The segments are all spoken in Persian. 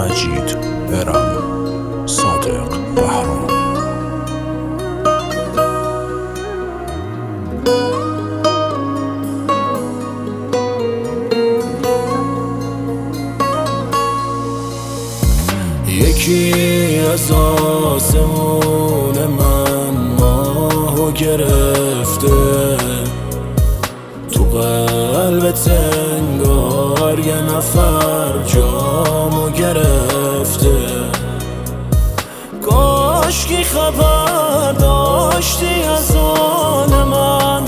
مجید برم، صادق بهرام. یکی از آسمون من ماهو گرفته، تو قلبت انگار یه نفر جامو گرفته. کاشکی خبر داشتی از آن من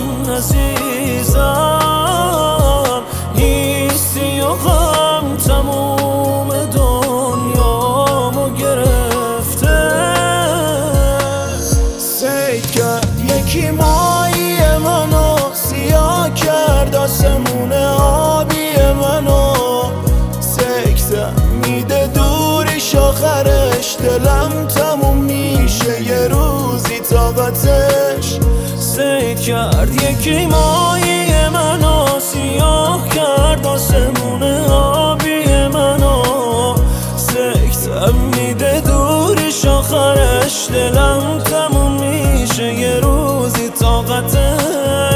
عزیزم، نیستی و غم تموم دنیامو گرفته. سید کرد یکی مایی منو، سیاه کرد آسمون آبی منو. سکته میده دوریش آخرش، دلم تموم میشه یه روزی طاقتش. سید کرد یکی مایی منو، سیاه کرد آسمون آبی منو. سکته میده دوریش آخرش، دلم تموم میشه یه روزی طاقتش.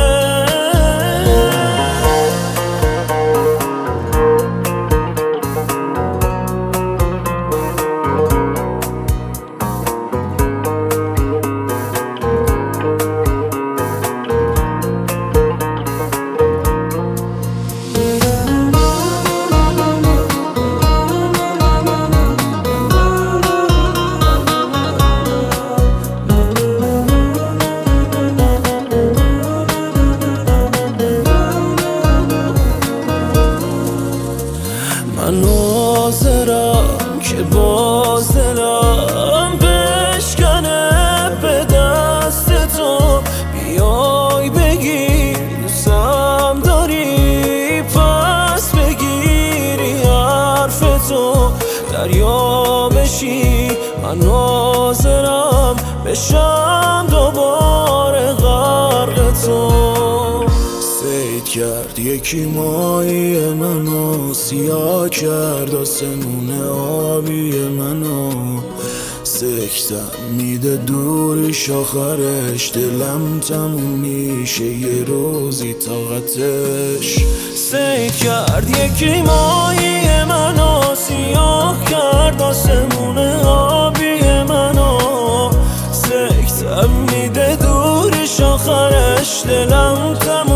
من حاضرم که باز دلم بشکنه به دست تو، بیای بگی دوستم داری، پس بگیری حرف تو دریا بشی. من حاضرم بشم دوباره غرق تو. سید کرد یکی مایی منو، سیاه کرد آسمون آبی منو. سکتم میده دوریش آخرش، دلم تموم میشه یه روزی طاقتش. سید کرد یکی مایی منو، سیاه کرد آسمون آبی منو. سکتم میده دوریش آخرش، دلم تموم